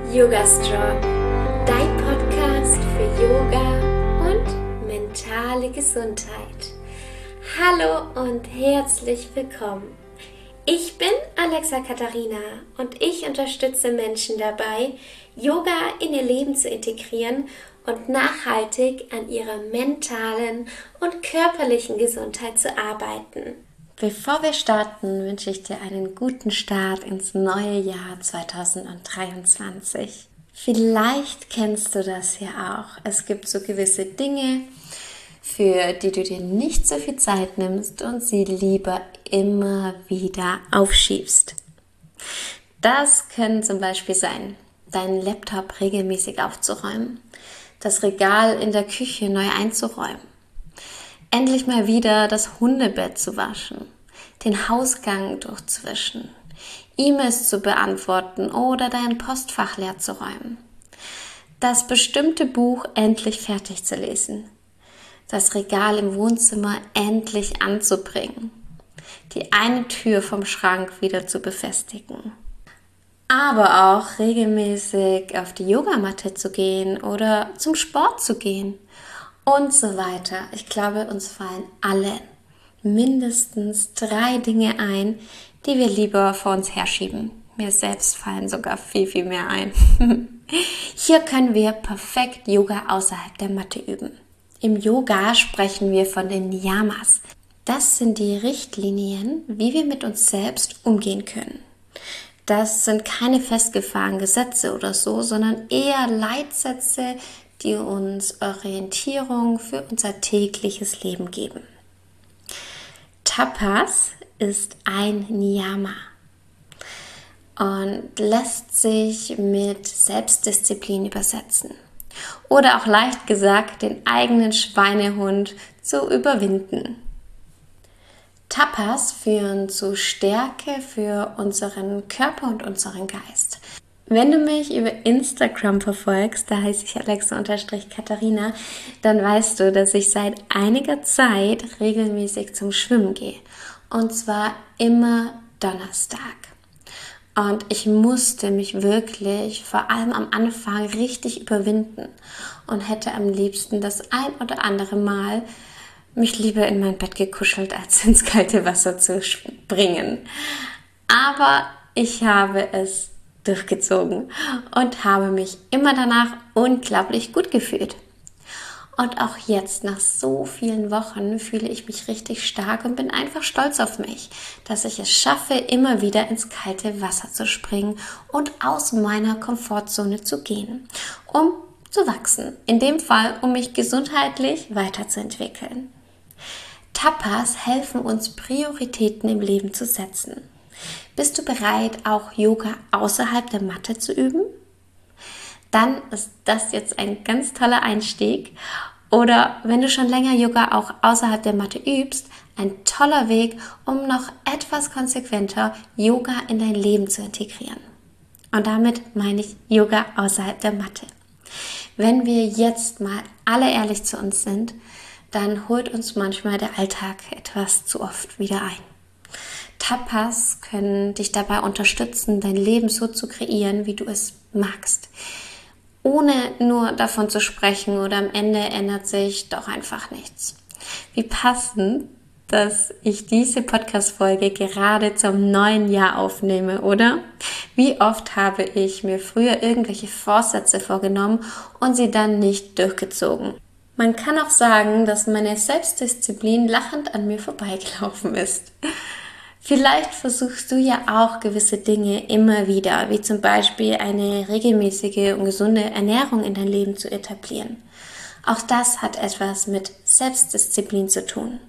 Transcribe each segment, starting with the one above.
Yoga Strong, dein Podcast für Yoga und mentale Gesundheit. Hallo und herzlich willkommen. Ich bin Alexa Katharina und ich unterstütze Menschen dabei, Yoga in ihr Leben zu integrieren und nachhaltig an ihrer mentalen und körperlichen Gesundheit zu arbeiten. Bevor wir starten, wünsche ich dir einen guten Start ins neue Jahr 2023. Vielleicht kennst du das ja auch. Es gibt so gewisse Dinge, für die du dir nicht so viel Zeit nimmst und sie lieber immer wieder aufschiebst. Das können zum Beispiel sein, deinen Laptop regelmäßig aufzuräumen, das Regal in der Küche neu einzuräumen, endlich mal wieder das Hundebett zu waschen, den Hausgang durchzuwischen, E-Mails zu beantworten oder dein Postfach leer zu räumen, das bestimmte Buch endlich fertig zu lesen, das Regal im Wohnzimmer endlich anzubringen, die eine Tür vom Schrank wieder zu befestigen. Aber auch regelmäßig auf die Yogamatte zu gehen oder zum Sport zu gehen und so weiter. Ich glaube, uns fallen alle mindestens 3 Dinge ein, die wir lieber vor uns herschieben. Mir selbst fallen sogar viel, viel mehr ein. Hier können wir perfekt Yoga außerhalb der Matte üben. Im Yoga sprechen wir von den Niyamas. Das sind die Richtlinien, wie wir mit uns selbst umgehen können. Das sind keine festgefahrenen Gesetze oder so, sondern eher Leitsätze, die uns Orientierung für unser tägliches Leben geben. Tapas ist ein Niyama und lässt sich mit Selbstdisziplin übersetzen oder auch leicht gesagt den eigenen Schweinehund zu überwinden. Tapas führen zu Stärke für unseren Körper und unseren Geist. Wenn du mich über Instagram verfolgst, da heiße ich Alexa_Katharina, dann weißt du, dass ich seit einiger Zeit regelmäßig zum Schwimmen gehe. Und zwar immer Donnerstag. Und ich musste mich wirklich, vor allem am Anfang, richtig überwinden und hätte am liebsten das ein oder andere Mal mich lieber in mein Bett gekuschelt, als ins kalte Wasser zu springen. Aber ich habe es durchgezogen und habe mich immer danach unglaublich gut gefühlt. Und auch jetzt, nach so vielen Wochen, fühle ich mich richtig stark und bin einfach stolz auf mich, dass ich es schaffe, immer wieder ins kalte Wasser zu springen und aus meiner Komfortzone zu gehen, um zu wachsen. In dem Fall, um mich gesundheitlich weiterzuentwickeln. Tapas helfen uns, Prioritäten im Leben zu setzen. Bist du bereit, auch Yoga außerhalb der Matte zu üben? Dann ist das jetzt ein ganz toller Einstieg. Oder wenn du schon länger Yoga auch außerhalb der Matte übst, ein toller Weg, um noch etwas konsequenter Yoga in dein Leben zu integrieren. Und damit meine ich Yoga außerhalb der Matte. Wenn wir jetzt mal alle ehrlich zu uns sind, dann holt uns manchmal der Alltag etwas zu oft wieder ein. Tapas können dich dabei unterstützen, dein Leben so zu kreieren, wie du es magst. Ohne nur davon zu sprechen oder am Ende ändert sich doch einfach nichts. Wie passend, dass ich diese Podcast-Folge gerade zum neuen Jahr aufnehme, oder? Wie oft habe ich mir früher irgendwelche Vorsätze vorgenommen und sie dann nicht durchgezogen? Man kann auch sagen, dass meine Selbstdisziplin lachend an mir vorbeigelaufen ist. Vielleicht versuchst du ja auch gewisse Dinge immer wieder, wie zum Beispiel eine regelmäßige und gesunde Ernährung in dein Leben zu etablieren. Auch das hat etwas mit Selbstdisziplin zu tun.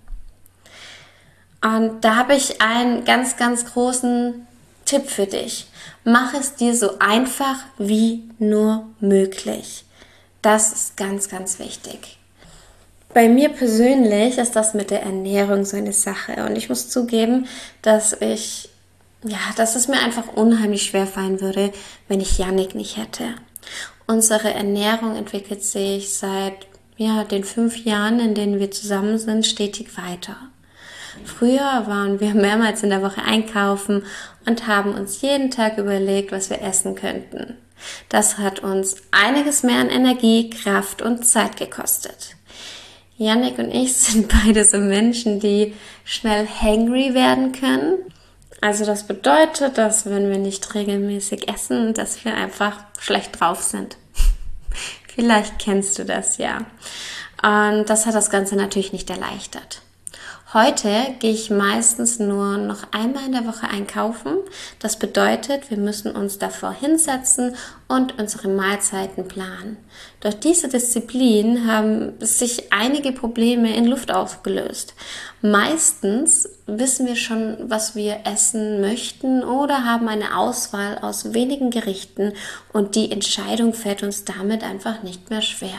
Und da habe ich einen ganz, ganz großen Tipp für dich. Mach es dir so einfach wie nur möglich. Das ist ganz, ganz wichtig. Bei mir persönlich ist das mit der Ernährung so eine Sache und ich muss zugeben, dass es mir einfach unheimlich schwer fallen würde, wenn ich Yannick nicht hätte. Unsere Ernährung entwickelt sich seit den 5 Jahren, in denen wir zusammen sind, stetig weiter. Früher waren wir mehrmals in der Woche einkaufen und haben uns jeden Tag überlegt, was wir essen könnten. Das hat uns einiges mehr an Energie, Kraft und Zeit gekostet. Yannick und ich sind beide so Menschen, die schnell hangry werden können. Also das bedeutet, dass wenn wir nicht regelmäßig essen, dass wir einfach schlecht drauf sind. Vielleicht kennst du das ja. Und das hat das Ganze natürlich nicht erleichtert. Heute gehe ich meistens nur noch einmal in der Woche einkaufen. Das bedeutet, wir müssen uns davor hinsetzen und unsere Mahlzeiten planen. Durch diese Disziplin haben sich einige Probleme in Luft aufgelöst. Meistens wissen wir schon, was wir essen möchten oder haben eine Auswahl aus wenigen Gerichten und die Entscheidung fällt uns damit einfach nicht mehr schwer.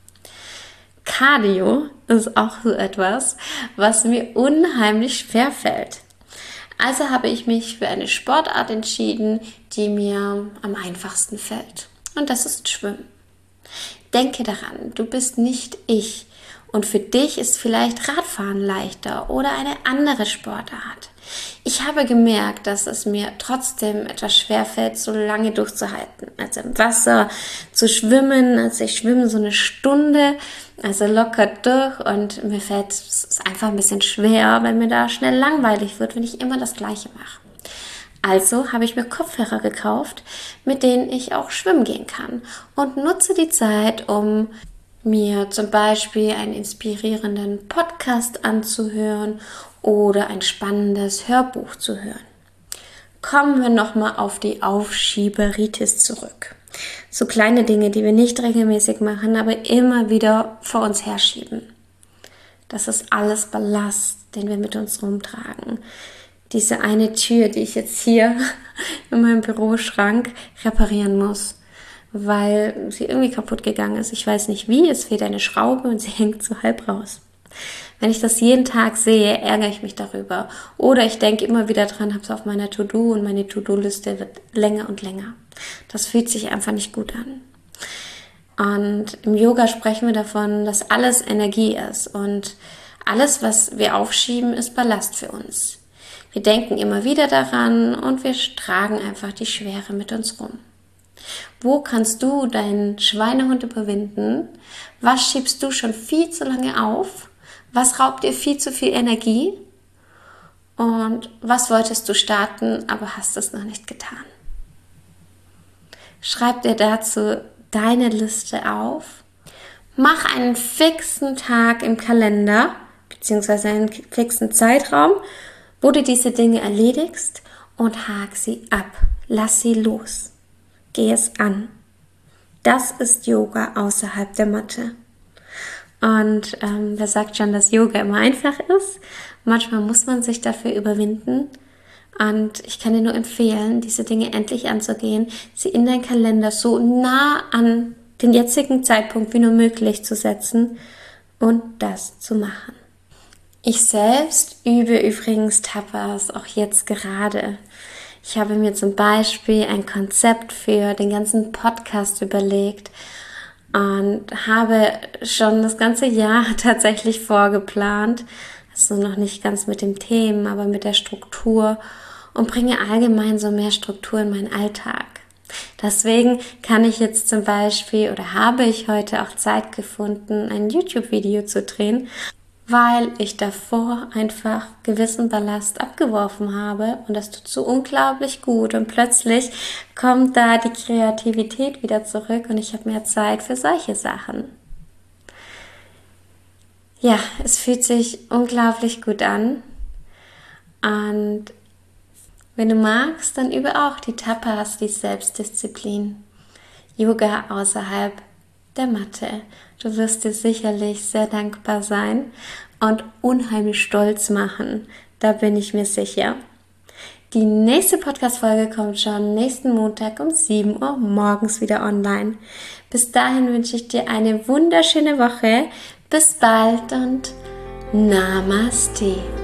Cardio ist auch so etwas, was mir unheimlich schwer fällt. Also habe ich mich für eine Sportart entschieden, die mir am einfachsten fällt. Und das ist Schwimmen. Denke daran, du bist nicht ich. Und für dich ist vielleicht Radfahren leichter oder eine andere Sportart. Ich habe gemerkt, dass es mir trotzdem etwas schwerfällt, so lange durchzuhalten. Also im Wasser zu schwimmen, also ich schwimme so eine Stunde, also locker durch und mir fällt es einfach ein bisschen schwer, weil mir da schnell langweilig wird, wenn ich immer das Gleiche mache. Also habe ich mir Kopfhörer gekauft, mit denen ich auch schwimmen gehen kann und nutze die Zeit, um mir zum Beispiel einen inspirierenden Podcast anzuhören oder ein spannendes Hörbuch zu hören. Kommen wir nochmal auf die Aufschieberitis zurück. So kleine Dinge, die wir nicht regelmäßig machen, aber immer wieder vor uns herschieben. Das ist alles Ballast, den wir mit uns rumtragen. Diese eine Tür, die ich jetzt hier in meinem Büroschrank reparieren muss, weil sie irgendwie kaputt gegangen ist. Ich weiß nicht wie, es fehlt eine Schraube und sie hängt so halb raus. Wenn ich das jeden Tag sehe, ärgere ich mich darüber. Oder ich denke immer wieder dran, habe es auf meiner To-Do und meine To-Do-Liste wird länger und länger. Das fühlt sich einfach nicht gut an. Und im Yoga sprechen wir davon, dass alles Energie ist und alles, was wir aufschieben, ist Ballast für uns. Wir denken immer wieder daran und wir tragen einfach die Schwere mit uns rum. Wo kannst du deinen Schweinehund überwinden? Was schiebst du schon viel zu lange auf? Was raubt dir viel zu viel Energie? Und was wolltest du starten, aber hast es noch nicht getan? Schreib dir dazu deine Liste auf. Mach einen fixen Tag im Kalender, beziehungsweise einen fixen Zeitraum, wo du diese Dinge erledigst und hak sie ab. Lass sie los. Geh es an. Das ist Yoga außerhalb der Matte. Und wer sagt schon, dass Yoga immer einfach ist? Manchmal muss man sich dafür überwinden. Und ich kann dir nur empfehlen, diese Dinge endlich anzugehen, sie in deinen Kalender so nah an den jetzigen Zeitpunkt wie nur möglich zu setzen und das zu machen. Ich selbst übe übrigens Tapas auch jetzt gerade. Ich habe mir zum Beispiel ein Konzept für den ganzen Podcast überlegt und habe schon das ganze Jahr tatsächlich vorgeplant, also noch nicht ganz mit dem Thema, aber mit der Struktur und bringe allgemein so mehr Struktur in meinen Alltag. Deswegen kann ich jetzt zum Beispiel oder habe ich heute auch Zeit gefunden, ein YouTube-Video zu drehen, weil ich davor einfach gewissen Ballast abgeworfen habe und das tut so unglaublich gut und plötzlich kommt da die Kreativität wieder zurück und ich habe mehr Zeit für solche Sachen. Ja, es fühlt sich unglaublich gut an und wenn du magst, dann übe auch die Tapas, die Selbstdisziplin. Yoga außerhalb der Matte. Du wirst dir sicherlich sehr dankbar sein und unheimlich stolz machen. Da bin ich mir sicher. Die nächste Podcast-Folge kommt schon nächsten Montag um 7 Uhr morgens wieder online. Bis dahin wünsche ich dir eine wunderschöne Woche. Bis bald und Namaste.